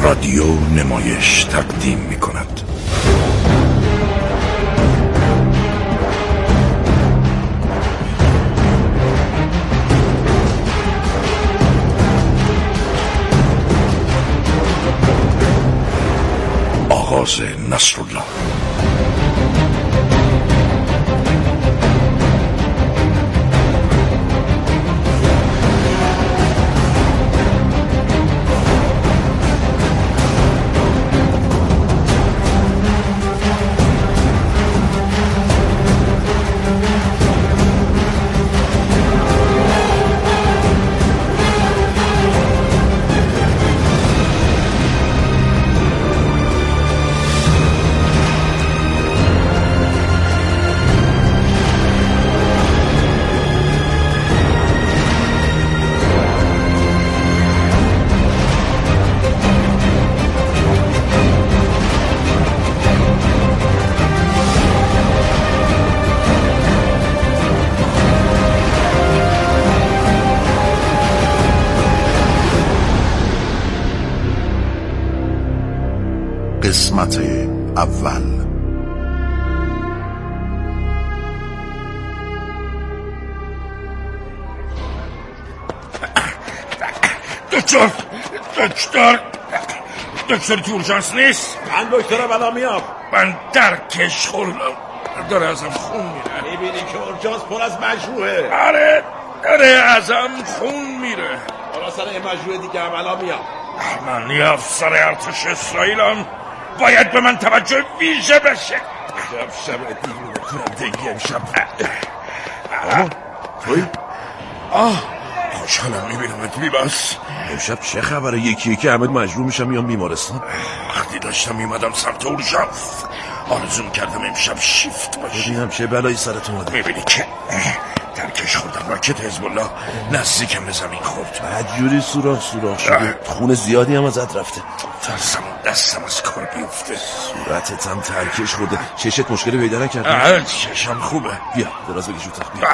رادیو نمایش تقدیم می کند. آغاز نصرالله. قسمت اول. دکتر تو اورژانس نیست؟ من دکترم الان میام. من درکش خوردم، داره ازم خون میره. میبینی که اورژانس پر از مجروحه. آره داره ازم خون میره. حالا سر این مجروحه دیگه هم الان میام. من یه افسر ارتش اسرائیلم، باید به من توجه ویژه بشه. شب دیر میکنم دیگه امشب. توی؟ خوشحالم میبینمت بیباس. امشب چه خبره؟ یکی یکی همه مجروح میشم میام بیمارستان. وقتی داشتم میمدم سمت اورژانس آرزو میکردم امشب شیفت باشه. ببینم چه بلایی سرت اومده. میبینی که درکش خوردم، راکت حزب الله نزدیکم به زمین خورد. بدجوری سوراخ شده، خون زیادی هم ازت رفته. ترسم دستم از کار بیفته. صورتت هم ترکش خورده. چشت مشکلی پیدا نکرده؟ چشم خوبه. بیا دراز بکش رو تخت. بیا.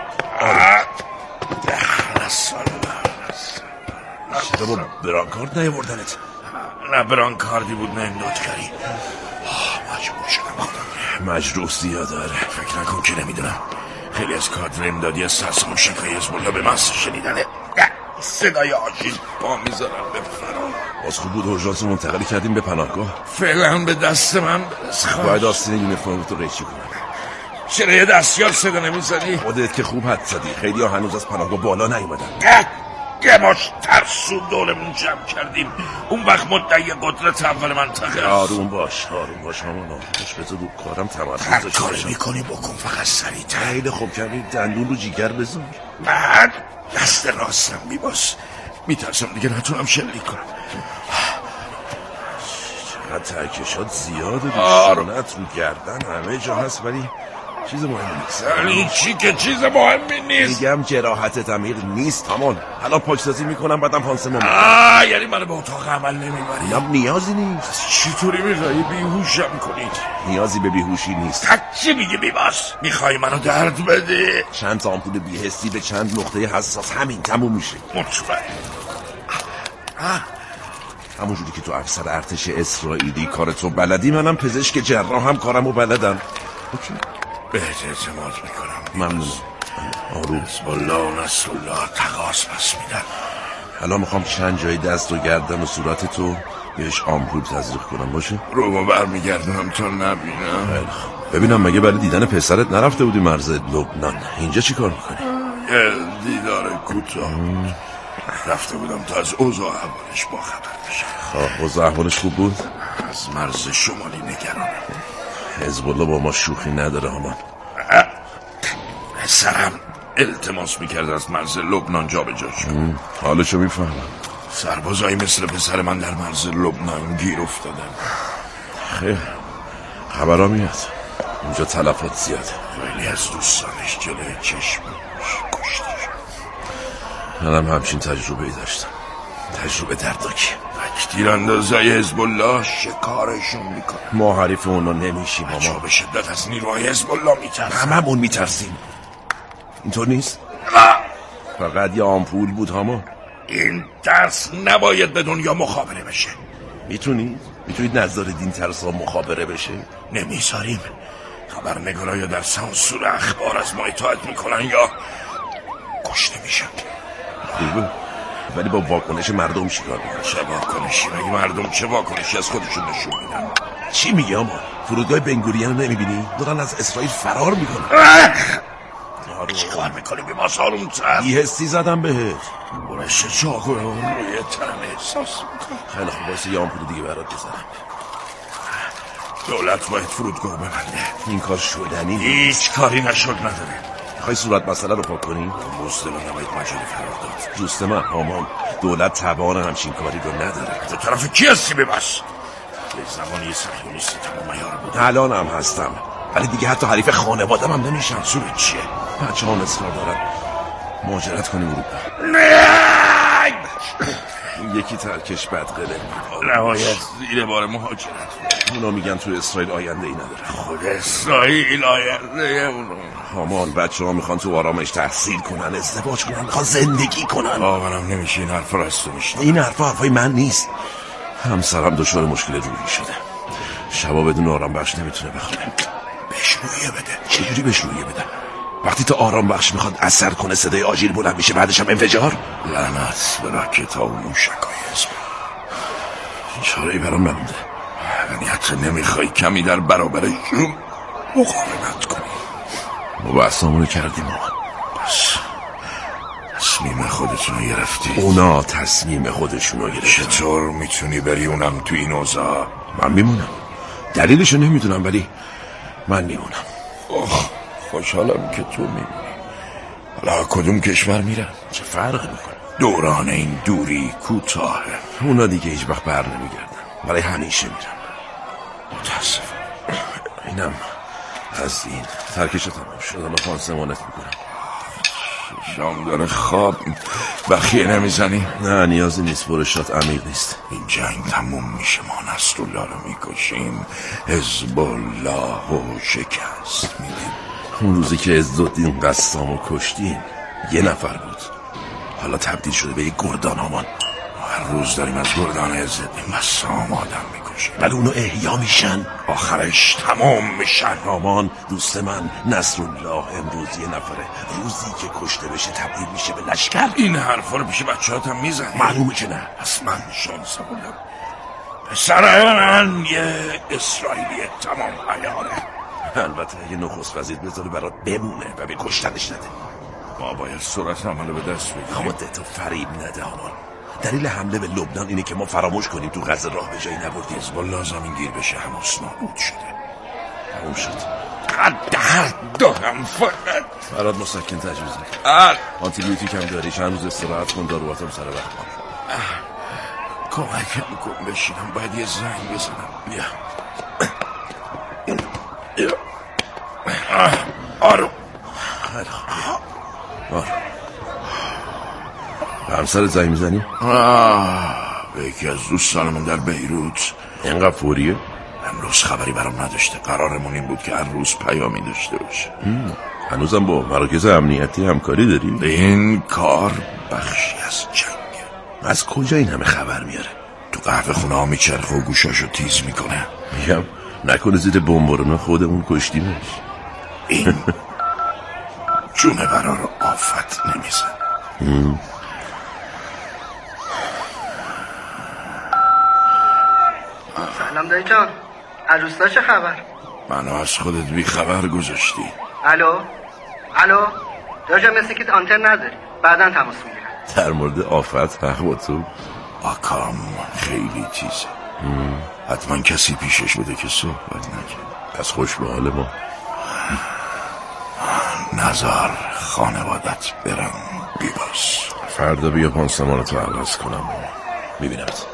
چرا با برانکارد نیاوردنت؟ نه برانکاردی بود نه امدادگری. مجبور شدم خودم. مجروح زیاد داره. فکر نکن که نمیدونم. خیلی از کادر امدادی از ترس موشک‌های حزب الله به من شنیدنه. صدای آژیر پا میذارن به فرار. باز خوب بود اورژانس رو منتقل کردیم به پناهگاه. فعلا به دست من برس. باید آستین یونیفرمت رو قیچی کنم. چرا یه دستیار صدا نمیزنی؟ خودت که خوب حد زدی. خیلی ها هنوز از پناهگاه بالا نیومدن. یه ماش ترسو دورمون جمع کردیم. اون وقت مدعی قدرت اول منطقه. آروم باش همان آرومش. بذار رو کارم تمرکز هر داشته کاری باشم. میکنی بکن، فقط سریع‌تر. خیلی خوب کردی. دندون رو جیگر بذار. من دست راستم میباس، میترسم دیگه نتونم شلیک کنم. چقدر ترکشات زیاده. بیشونت رو گردن همه جا هست ولی چیز مهمی نیست. یعنی چی که چیز مهمی نیست؟ میگم جراحت عمیق نیست همان. الان پاکسازی میکنم بعدم پانسمان میکنم. یعنی من به اتاق عمل نمیبری؟ نه نیازی نیست. چطوری میخوایی بیهوشم کنید؟ نیازی به بیهوشی نیست. چی میگی بیباس؟ میخوای منو درد بده؟ چند تا آمپول بی‌حسی به چند نقطه حساس، همین تموم میشه. مطمئن. همونجوری که تو افسر ارتش اسرائیلی کارتو بلدی، منم پزشک جراح هم کارمو بلدم. اوکی. بهت اعتماد میکنم. ممنون. آروم. حزب الله و نصرالله تقاس پس میدن. حالا میخوام چند جای دست و گردن و صورتتو بهش آمپول تزریق کنم. باشه؟ رو برمیگردونم تا نبینم. ببینم مگه برای دیدن پسرت نرفته بودی مرز لبنان؟ اینجا چی کار میکنی؟ یه دیدار کوتاه رفته بودم تا از اوضاع احوالش باخبر بشم. اوضاع احوالش خوب بود؟ از مرز شمالی نگرانم. حزب الله با ما شوخی نداره همان. پسرم التماس میکرد از مرز لبنان جا به جا شد. حالشو میفهمم. سربازایی مثل پسر من در مرز لبنان گیر افتادن. خیر خبرها میاد. اونجا تلفات زیاده. خیلی از دوستانش جلوی چشمش کشته شد. منم همچین تجربه‌ای داشتم. تجربه دردناکی. تیراندازای حزب الله شکارشون میکنه. ما حریف اونا نمیشیم. ما به شدت از نیروهای حزب الله میترسیم. هممون میترسیم. اینطور نیست؟ فقط یه آمپول بود هما. این ترس نباید به دنیا مخابره بشه. میتونید نظر دین ترسا مخابره بشه؟ نمیذاریم. خبرنگارا یا در سانسور اخبار از ما اطاعت میکنن یا کشته میشن. خوبه، ولی با واکنش مردم چیکار میکنن؟ چه واکنشی؟ مگه مردم چه واکنشی از خودشون نشون میدن؟ چی میگی اما؟ فرودگاه بنگوریان رو نمیبینی؟ دارن از اسرائیل فرار میکنن. چی کار میکنی؟ بی ما سارونتر یه حسی زدم بهت. برش چاقو روی تنم احساس میکنم. خیلی خوب، واسه یه آمپول دیگه برات بزنم. دولت باید فرودگاه ببنده. این کار شدنی هیچ کاری نشد نداره. میخوای صورت مسئله رو پاک کنی؟ مزدلا نباید مجال فرار داد. دوست من هامان، دولت توان همچین کاری رو نداره. تو طرف کی هستی ببس؟ یه زمانی صهیونیستی تمام عیار بود. الان هم هستم، ولی دیگه حتی حریف خانوادم هم نمیشن. منظورت چیه؟ بچه ها اصرار دارن مهاجرت کنیم اروپا. یکی ترکش بدقله نهایت زیر بار مهاجرت. اونا میگن تو اسرائیل آینده ای نداره. خود اسرائیل آینده اونو. هامان، بچه ها میخوان تو آرامش تحصیل کنن، ازدواج کنن، میخوان زندگی کنن. باورم نمیشه این حرف را از تو میشنم. این حرفای من نیست. همسرم دچار مشکل روحی شده، شبا بدون آرام بخش نمیتونه بخوابه. بهش رویه بده. چجوری بهش رویه بده؟ وقتی تا آرام بخش میخواد اثر کنه صدای آژیر بلند میشه، بعدش هم انفجار. لعنت به راکت ها و موشکای اسم. چاره‌ای برام نمونده. یعنی حتی نمیخوای کمی در برابرشون مقاومت کنی؟ ما بحثامونو کردیم آمان. بس تصمیم خودتونو گرفتی؟ اونا تصمیم خودشونو گرفتن. چطور میتونی بری اونم تو این اوضاع؟ من میمونم. دلیلشو نمیدونم، ولی من میمونم. خوشحالم که تو میمونی. حالا کدوم کشور میرن؟ چه فرقی میکنه؟ دوران این دوری کوتاهه. اونا دیگه هیچ وقت بر نمیگردن، ولی همیشه میرن. متاسفم. اینم از این. ترکش تمام شد، الان پانسمانت میکنم. شام داره خواب بخیه نمیزنی؟ نه نیازی نیست، برشات عمیق نیست. این جنگ تموم میشه، ما نصرالله رو میکشیم، حزب الله رو شکست میدیم. اون روزی که عزالدین قسامو کشتیم 1 نفر بود، حالا تبدیل شده به یک گردان هامان. هر روز داریم از گردان عزالدین قسام آدم میکشیم، ولی اونو احیا میشن، آخرش تمام میشن. هامان دوست من، نصرالله امروز 1 نفره، روزی که کشته بشه تبدیل میشه به لشکر. این حرفا رو پیش بچه‌هاتم میزنی؟ معلومه که نه. پس من شانس بودم. پسر من یه اسرائیلی تمام عیاره. البته اگه نخست وزیر بذاره برات بمونه و به کشتنش نده. ما باید سرعت عمل به دست بگیریم. خودتو فریب نده هامان. دلیل حمله به لبنان اینه که ما فراموش کنیم تو غزه راه به جایی نبردیم. حزب‌الله زمین گیر بشه حماس نابود شده. تموم شد. درد دارم فقط. برات مسکن تجویز نکن. آنتی بیوتیک هم داری، چند روز استراحت کن، داروهاتم سر وقت کمکم کن بشینم، باید یه زنگ بزنم. بیا. آروم. به همسرت زنگ میزنی؟ به یکی از دوستانمون در بیروت. اینقدر فوریه؟ امروز خبری برام نداشته، قرارمون این بود که هر روز پیامی داشته باشه. هنوزم با مراکز امنیتی همکاری داری؟ این کار بخشی از جنگه. از کجا این همه خبر میاره؟ تو قهوه خونه ها میچرخه و گوشاشو تیز میکنه. میگم نکنه زیر بمبارونه خودمون کشتیمش. این جونه برا رو آفت نمیزن. سلام دایی جان، عروستا چه خبر؟ منو از خودت بی خبر گذاشتی. الو دایی جان، مثل که آنتن نداری، بعداً تماس میگیرم. در مورد آفت حق با تو. آکام خیلی تیزه. حتما کسی پیشش بوده که صحبت نکرد. از خوش به حال ما. نزار خانوادت برن بیباس. فردا بیا پانسمانتو عوض کنم، میبینمت.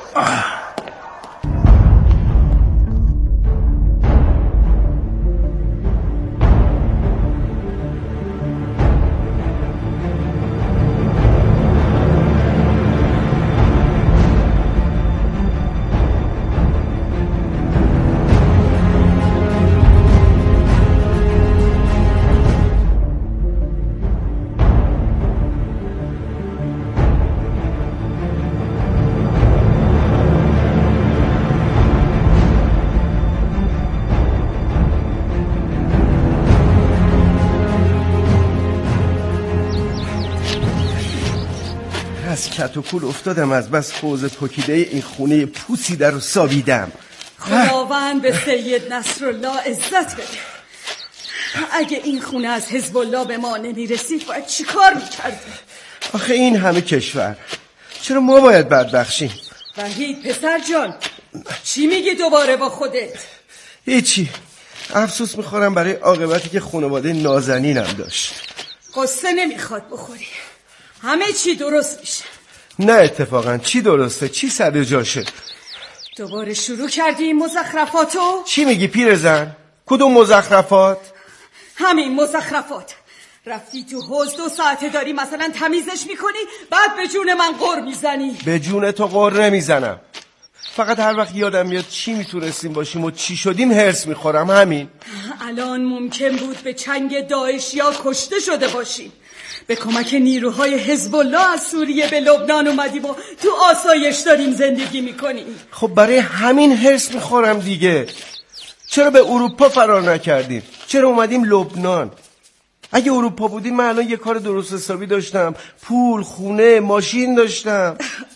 از کت و کول افتادم، از بس حوض پکیده این خونه پوسی در رو سابیدم. خداوند به سید نصرالله عزت بده. اگه این خونه از حزب الله به ما نمیرسید باید چی کار میکردیم؟ آخه این همه کشور، چرا ما باید بدبخشیم؟ وحید پسر جان، چی میگی دوباره با خودت؟ هیچی، افسوس میخورم برای عاقبتی که خانواده نازنینم داشت. قصه نمیخواد بخوری، همه چی درست میشه. نه اتفاقا چی درسته؟ چی سر جاشه؟ دوباره شروع کردی این مزخرفاتو؟ چی میگی پیرزن؟ کدوم مزخرفات؟ همین مزخرفات. رفتی تو حوض 2 ساعته داری مثلا تمیزش میکنی، بعد به جون من غر میزنی. به جون تو غر نمیزنم، فقط هر وقت یادم میاد چی میتونستیم باشیم و چی شدیم هرس میخورم. همین. الان ممکن بود به چنگ داعش یا کشته شده باشیم. به کمک نیروهای حزب الله از سوریه به لبنان اومدیم و تو آسایش داریم زندگی میکنیم. خب برای همین هرس میخورم دیگه. چرا به اروپا فرار نکردیم؟ چرا اومدیم لبنان؟ اگه اروپا بودیم من الان یه کار درست حسابی داشتم، پول، خونه، ماشین داشتم.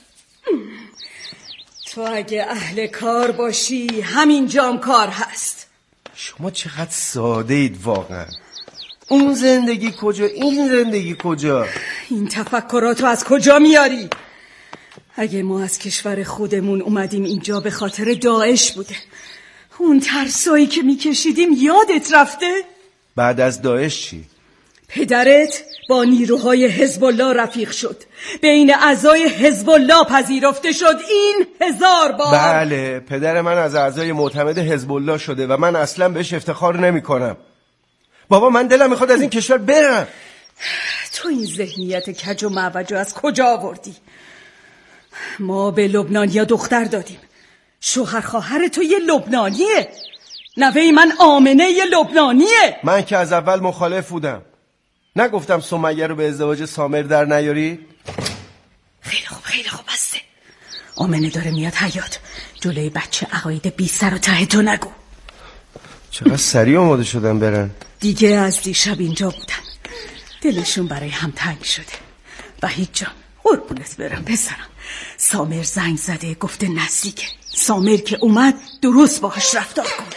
تو اگه اهل کار باشی همین جام کار هست. شما چقدر ساده اید واقعا. اون زندگی کجا، این زندگی کجا؟ این تفکراتو از کجا میاری؟ اگه ما از کشور خودمون اومدیم اینجا به خاطر داعش بوده. اون ترسایی که میکشیدیم یادت رفته؟ بعد از داعش چی؟ پدرت با نیروهای حزب الله رفیق شد، بین اعضای حزب الله پذیرفته شد. این 1000 بار. بله، پدر من از اعضای معتمد حزب الله شده و من اصلا بهش افتخار نمی کنم. بابا من دلم میخواد از این کشور برم. تو این ذهنیت کج و معوجو از کجا آوردی؟ ما به لبنانیا دختر دادیم، شوهر خواهر تو یه لبنانیه، نوه من آمنه یه لبنانیه. من که از اول مخالف بودم، نگفتم سمیه رو به ازدواج سامر در نیاری؟ خیلی خوب بسته. آمنه داره میاد حیاط، جلوی بچه عقاید بی سر و ته تو نگو. چقدر سریع آماده شدن برن. دیگه از دیشب اینجا بودن، دلشون برای هم تنگ شده. وحید جان قربونت برم پسرم، سامر زنگ زده گفته نزدیکه. سامر که اومد درست باهاش رفتار کن.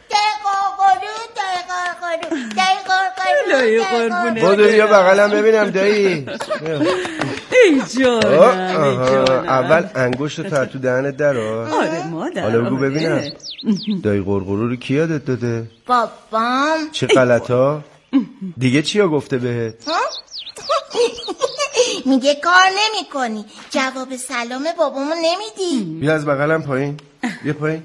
دایی قربونه بودو بیا بغلم ببینم دایی. ای جانم. اول انگشت تو دهنت در آره مادر. حالا بگو ببینم دایی قرقرو رو کی یادت داده؟ بابام. چه غلطا؟ دیگه چیا گفته بهت؟ میگه کار نمی کنی، جواب سلام بابامو نمیدی. بیا از بغلم پایین، بیا پایین.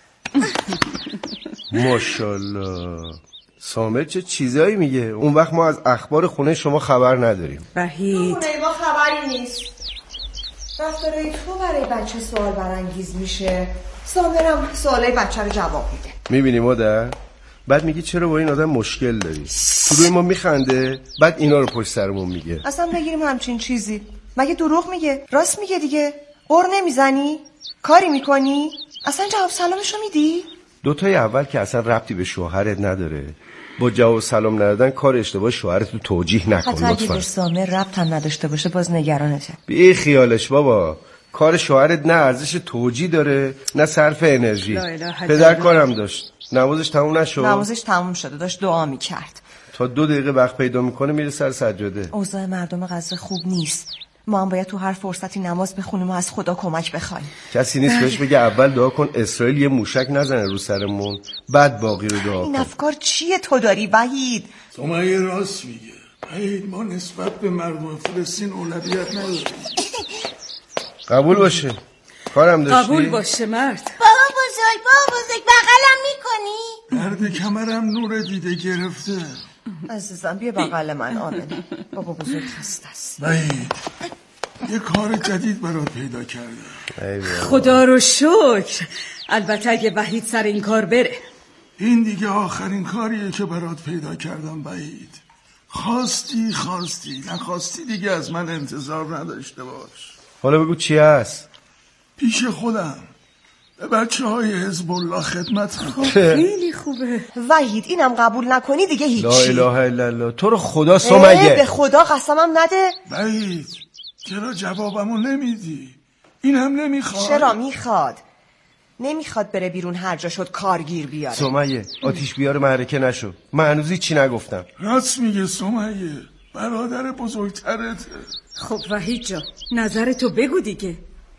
ماشاءالله سامر چه چیزایی میگه. اون وقت ما از اخبار خونه شما خبر نداریم. وحید خونه ما خبری نیست. رفتارای تو برای بچه سوال برانگیز میشه، سامرم سوالای بچه رو جواب میده. میبینی مادر؟ بعد میگی چرا با این آدم مشکل داری؟ تو روی ما میخنده، بعد اینا رو پشت سرمون میگه. اصلا بگیریم همچین چیزی. مگه دروغ میگه؟ راست میگه دیگه. قر نمیزنی؟ کاری میکنی؟ اصلا جواب سلامشو میدی؟ دوتای اول که اصلا ربطی به شوهرت نداره. با جواب سلام ندادن کار اشتباه شوهرت رو توجیه نکن حتی اگه لطفا. به سامر ربط هم نداشته باشه باز نگرانته. بی خیالش بابا، کار شوهرت نه ارزش توجیه داره نه صرف انرژی. پدر کارم داشت، نمازش تموم نشد. نمازش تموم شده، داشت دعا میکرد. تا 2 دقیقه وقت پیدا میکنه میره سر سجاده. اوضاع مردم غزه خوب نیست، ما هم باید تو هر فرصتی نماز بخونیم و از خدا کمک بخوایم. کسی نیست بهش بگه اول دعا کن اسرائیل یه موشک نزنه رو سرمون، بعد باقی رو دعا کن. این افکار چیه تو داری وحید؟ سمیه راست میگه. وحید ما نسبت به مردم فلسطین اولویت نداریم. قبول باشه، کارم داشتی؟ قبول باشه مرد. بابا بزرگ بغلم میکنی؟ درد کمرم نور دیده گرفته. عزیزم بیا بغل من. آمنه بابا بزرگ خسته است. وحید یه کار جدید برات پیدا کرده. خدا رو شکر. البته اگه وحید سر این کار بره. این دیگه آخرین کاریه که برات پیدا کردم وحید. خواستی نخواستی دیگه از من انتظار نداشته باش. حالا بگو چی هست؟ پیش خودم به بچه‌های حزب الله خدمت میکنم. خیلی خوبه. وحید اینم قبول نکنی دیگه هیچی. لا اله الا الله. تو رو خدا سمیه. به خدا قسمم نده. وحید چرا جوابمو نمیدی؟ اینم نمیخواد. چرا میخواد؟ نمیخواد بره بیرون، هر جا شد کارگیر بیاره. سمیه آتیش بیار معرکه نشو. من هنوزی چی نگفتم. راست میگه سمیه، برادر بزرگترته. خب وحید جان نظرتو بگو دیگه.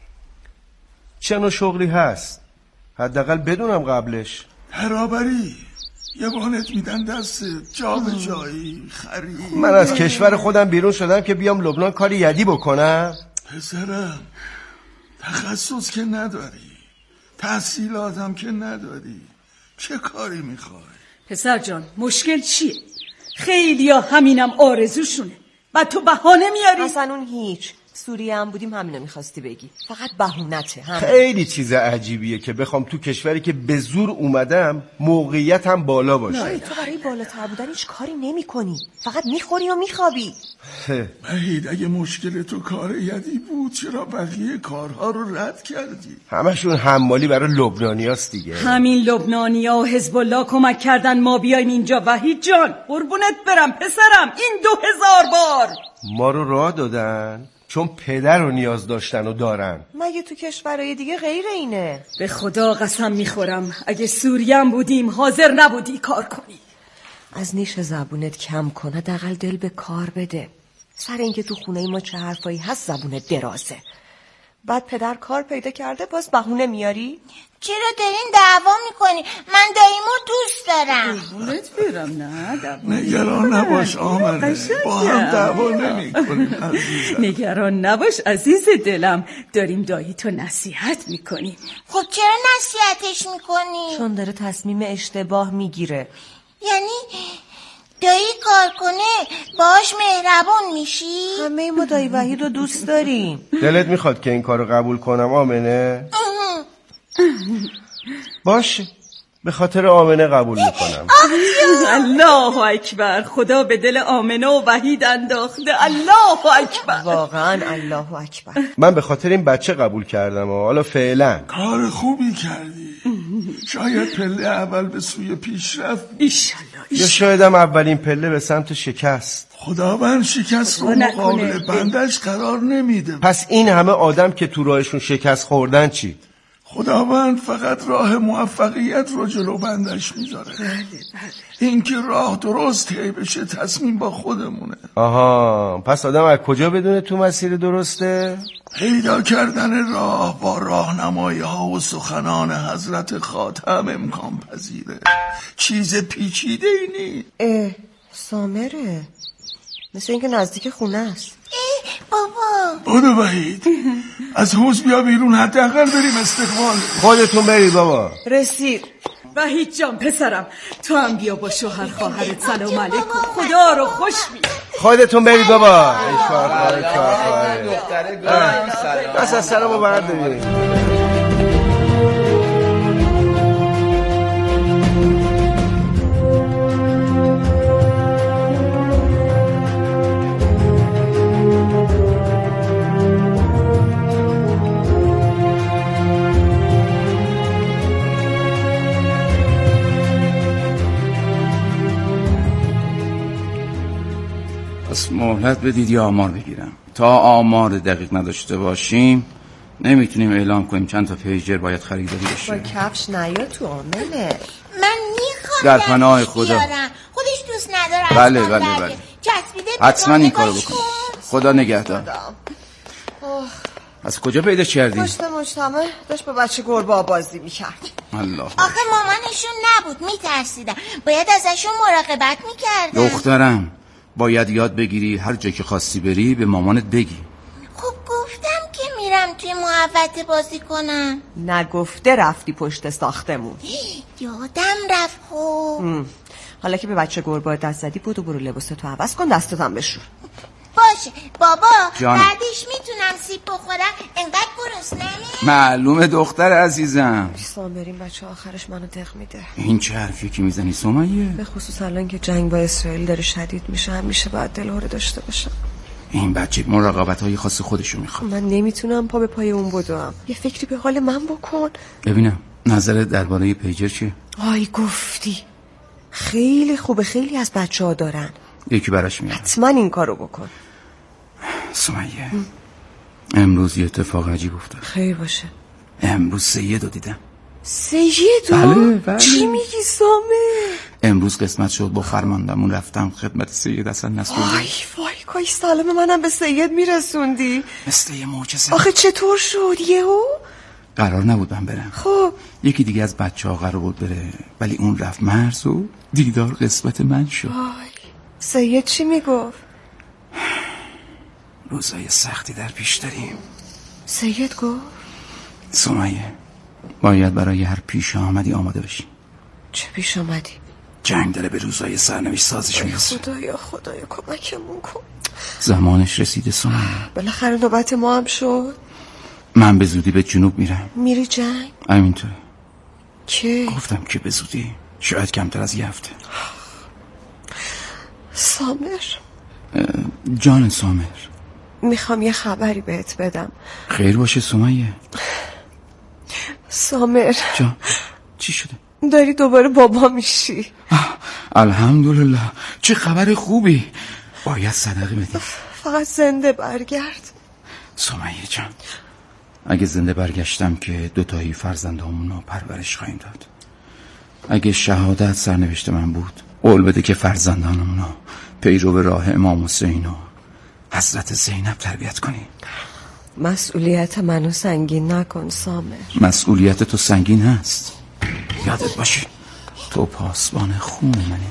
چه نوع شغلی هست؟ حداقل بدونم قبلش. برابری یه وانت میدن دست جا به جایی خرید. من از کشور خودم بیرون شدم که بیام لبنان کاری یدی بکنم؟ پسرم تخصص که نداری، تحصیلاتم که نداری، چه کاری میخوای؟ پسر جان مشکل چیه؟ خیلی ها همینم آرزوشونه، بعد تو بهانه میاری. اصلا اون هیچ. سوریه هم بودیم همینو میخواستی بگی، فقط بهونته. خیلی چیز عجیبیه که بخوام تو کشوری که به زور اومدم موقعیتم بالا باشه. تو برای بالاتر بودن هیچ کاری نمی کنی، فقط میخوری و میخوابی. وحید اگه مشکل تو کار یدی بود چرا بقیه کارها رو رد کردی؟ همشون حمالی برای لبنانیاست دیگه. همین لبنانیا و حزب الله کمک کردن ما بیایم اینجا. وحید جان قربونت برم پسرم، این 2000 بار ما رو راه دادن چون پدر رو نیاز داشتن و دارن. مگه تو کشورهای دیگه غیر اینه؟ به خدا قسم میخورم اگه سوریم بودیم حاضر نبودی کار کنی. از نیش زبونت کم کن، حداقل دل به کار بده. سر اینکه تو خونه ما چه حرفایی هست زبونت درازه. بعد پدر کار پیدا کرده باز بهونه میاری؟ چرا دارین دعوا میکنی؟ من داییمو دوست دارم. قربونت برم. نه نگران نباش آمنه، با هم دعوا نمی کنیم عزیزم. نگران نباش عزیز دلم، داریم دایی تو نصیحت میکنیم. خب چرا نصیحتش میکنی؟ چون داره تصمیم اشتباه میگیره. یعنی دایی کار کنه باش مهربون میشی؟ همه ما دایی وحید رو دوست داریم. دلت میخواد که این کارو قبول کنم آمنه؟ باشه، به خاطر آمنه قبول میکنم. الله اکبر، خدا به دل آمنه و وحید انداخته. الله اکبر، واقعا الله اکبر. من به خاطر این بچه قبول کردم و حالا فعلا. کار خوبی کردی. شاید پله اول به سوی پیشرفت، ایشالله. یا شایدم اولین پله به سمت شکست. خداوند شکست رو مقابل بندش قرار نمیده. پس این همه آدم که تو راهشون شکست خوردن چی؟ خداوند فقط راه موفقیت رو جلو بندش میذاره. این که راه درست طی بشه تصمیم با خودمونه. آها، پس آدم از کجا بدونه تو مسیر درسته؟ پیدا کردن راه با راهنمایی ها و سخنان حضرت خاتم امکان پذیره. چیز پیچیده ای نی. سامره مثل اینکه نزدیک خونه است. بابا بودو وحید از حوض بیا بیرون، حداقل بریم استقبال. خودتون برید بابا. رسید. وحید جان پسرم، تو هم بیا با شوهر خواهرت سلام علیکم. خدا رو خوش بید. خودتون برید بابا. ای شوهر بس از سلامو بردارید. پس مهلت بدید یا آمار بگیرم. تا آمار دقیق نداشته باشیم نمیتونیم اعلام کنیم چند تا پیجر باید خریداری بشه. با کفش نیا تو آمنه. من میخوام در پناه خدا. خودش دوست نداره. بله حتما این کارو بکن. خدا نگهدار. از کجا پیداش کردی؟ پشت مجتمع داشت با بچه گربه بازی میکرد. الله. آخه مامانشون نبود، میترسیدم، باید ازشون مراقبت میکردم. دخترم باید یاد بگیری هر جا که خواستی بری به مامانت بگی. خب گفتم که میرم توی محوطه بازی کنم. نگفته رفتی پشت ساختمون. یادم رفت. خب حالا که به بچه گربه دست زدی بودو برو لباستو عوض کن، دستتم بشور. باشه بابا، جان. بعدش میتونم سیب بخورم؟ انقدر گرسنه‌ام. معلومه دختر عزیزم. سامرین بچه آخرش منو دق میده. این چه حرفی که میزنی سمیه؟ به خصوص الان که جنگ با اسرائیل داره شدید میشه، همیشه باید دلهوره داشته باشم. این بچه مراقبت‌های خاص خودشو میخواد. من نمیتونم پا به پای اون بدوم. یه فکری به حال من بکن. ببینم نظرت درباره پیجر چیه؟ آی گفتی خیلی خوبه، خیلی از بچه‌ها دارن. یکی براش میاد. حتما این کارو بکن. سمیه امروز یه اتفاق عجیب افتاد. خیر باشه. امروز سیدو دیدم. سیدو؟ بله. چی میگی سامه؟ امروز قسمت شد با فرماندمون رفتم خدمت سید حسن نصرالله. وای کاش سلام منم به سید میرسوندی. مثل یه معجزه. آخه چطور شد یهو؟ قرار نبود من برم. خب یکی دیگه از بچه‌ها قرار بود بره ولی اون رفت مرز و دیدار قسمت من شد. وای سید چی میگفت؟ روزای سختی در پیش داریم. سید گفت؟ سمیه باید برای هر پیش آمدی آماده بشی. چه پیش آمدی؟ جنگ داره به روزای سرنوشت سازش میرسه. خدایا کمکمون کن. زمانش رسیده سمیه. بالاخره نوبت ما هم شد. من به زودی به جنوب میرم. میری جنگ؟ همینطوره. کی؟ گفتم که به زودی، شاید کمتر از یه هفته. سامر جان سامر، میخوام یه خبری بهت بدم. خیر باشه سمیه. سامر جان چی شده؟ داری دوباره بابا میشی. الحمدلله، چه خبر خوبی. باید صدقه بدی. فقط زنده برگرد. سمیه جان، اگه زنده برگشتم که دوتایی فرزندامونو پرورش خواهیم داد. اگه شهادت سرنوشت من بود، قول بده که فرزندانمونو پیرو راه امام حسین و حضرت زینب تربیت کنی. مسئولیت منو سنگین نکن سامر. مسئولیت تو سنگین هست، یادت باشه تو پاسبان خون منی.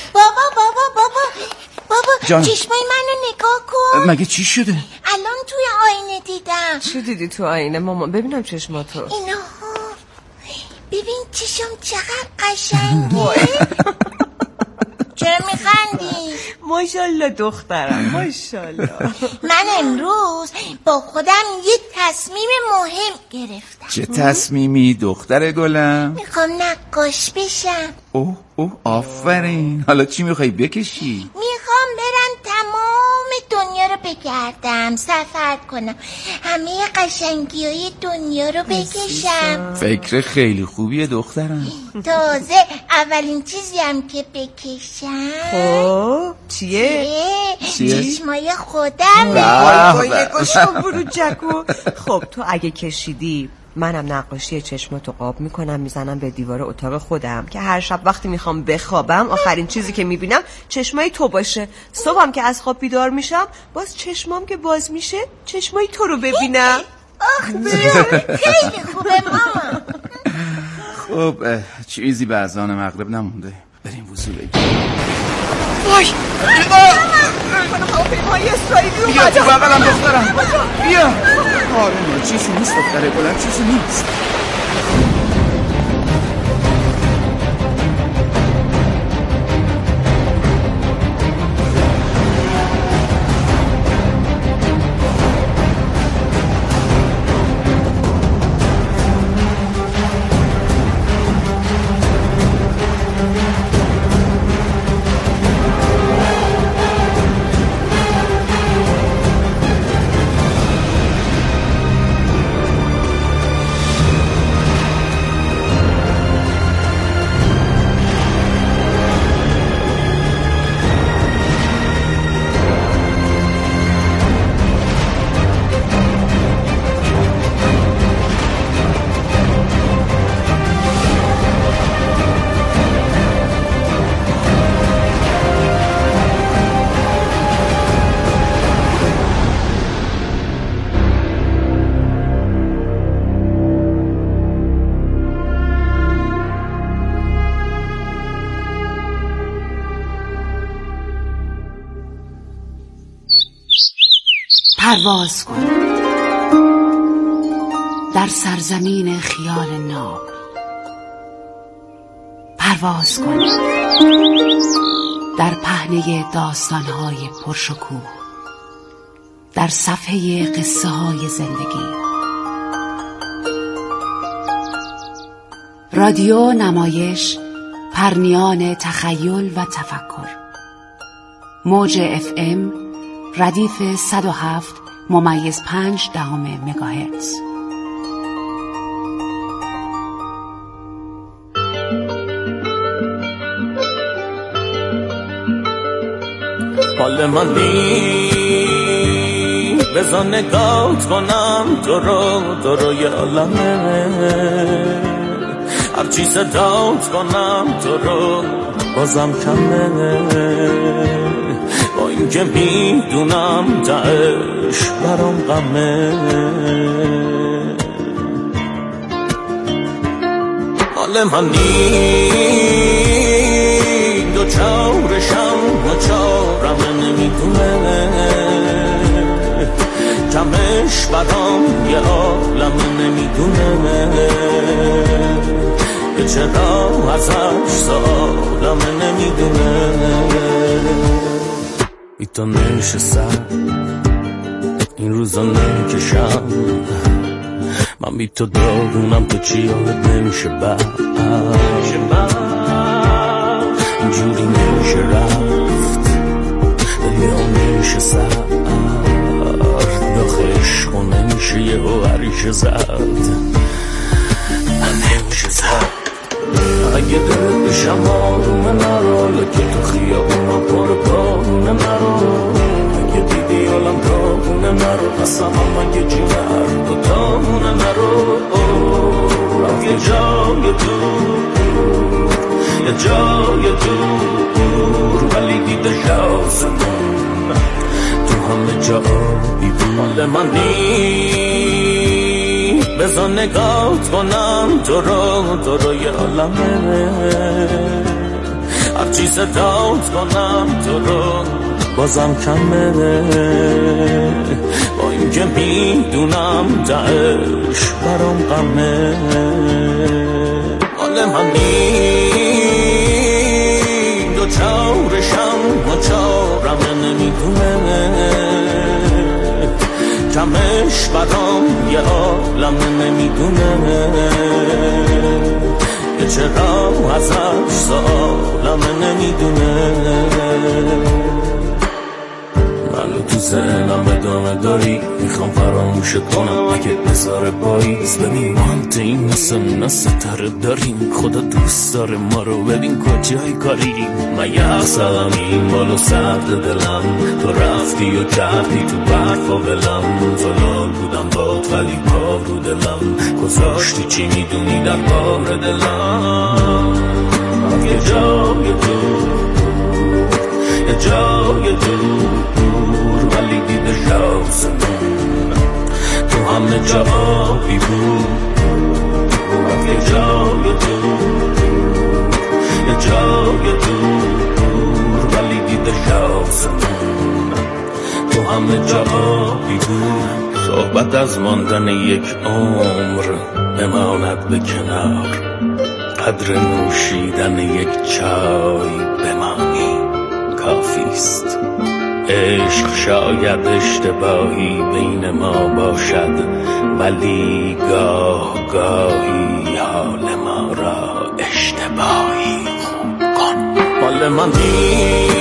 بابا جان. چشمای منو نگاه کن. مگه چی شده؟ الان توی آینه دیدم. چی دیدی تو آینه مامان؟ ببینم چشماتو. اینها ببین چشم چقدر قشنگه. چرا میخندی؟ ماشالله دخترم ماشالله. من امروز با خودم یه تصمیم مهم گرفتم. چه تصمیمی دختر گلم؟ میخوام نقاش بشم. اوه آفرین. حالا چی میخوای بکشی؟ میخوام برم تمام دنیا رو بگردم، سفر کنم، همه قشنگی های دنیا رو بکشم. فکر خیلی خوبیه دخترم. تازه اولین چیزی هم که بکشم خب چیه؟ چشمای خودم. وای نگاش کن برو جکو. خب تو اگه کشیدی منم نقاشی چشماتو قاب میکنم میزنم به دیوار اتاق خودم که هر شب وقتی میخوام بخوابم آخرین چیزی که میبینم چشمای تو باشه. صبحم که از خواب بیدار میشم باز چشمام که باز میشه چشمای تو رو ببینم. آخ خیلی خوبه ماما. خب چیزی به اذان مغرب نمونده، بریم وضو بگیریم. وای هواپیمای اسرائیلی اومدن. بیا تو بغلم دخترم، بیا. آره چیزی نیست دختره گلم، چیزی نیست. پرواز کن در سرزمین خیال ناب. پرواز کن در پهنه داستانهای پرشکوه، در صفحه قصه های زندگی. رادیو نمایش، پرنیان تخیل و تفکر. موج FM ردیف 107.5 مگاهرتز. حال من بذار نگات کنم تو رو یه عالمه، هرچی صدات کنم تو رو بازم کمه، با این که میدونم تهش برام غمه. مال منی دو چارشم چارم نمیدونه، کمش برام یه عالم نمیدونه، که چرا ازش سالم نمیدونه. بی تو نشستم این روزا نکشم، من بی تو داغونم تو چی یادت نمیشه بعد، اینجوری نمیشه رفت دلیا نمیشه سرد، داخل عشقو نمیشه یه هوریشه زد، نمیشه زد. اگه دلت بشم آرومه نرو، لکه تو خیابونا پر پارونه نرو، اگه دیدی حالم کارونه نرو، قسمم اگه جیمه هر دوتامونه نرو، رفت یه جای دور، یه جای دور، ولی دیده شاسمون تو همه جا آبی بود. مال من بذار نگات کنم تو رو یه عالمه، هرچی صدات کنم تو رو بازم کمه، با این که میدونم تهش برام غمه. مال منی دو چارشم چارم نمیدونه، کمش برام یه عالم نمیدونه، که چرا ازش سالم نمیدونه. منو تو ذهنم ادامه داری، میخوام فراموشت کنم اگه بذاره بایز. ببین ما هم تیم مثل ستاره داریم، خدا دوست داره ما رو، ببین کجای کاریم. من یه اصلم این بالو سرد دلم، تو رفتی و کردی تو برف و بلم، فلال بودم باد ولی پا رو دلم، گذاشتی چی میدونی در بار دلم. یه جای دور، یه جای دور، ولی دیده شاسمون تو همه جا آبی بود. یه جای دور، یه جای دور، ولی دیده شاسمون تو همه جا آبی بود. صحبت از ماندن یک عمر بماند به کنار، قدر نوشیدن یک چای بمانی کافیست. عشق شاید اشتباهی بین ما باشد، ولی گاه گاهی حال ما را اشتباهی خوب کن. مال منی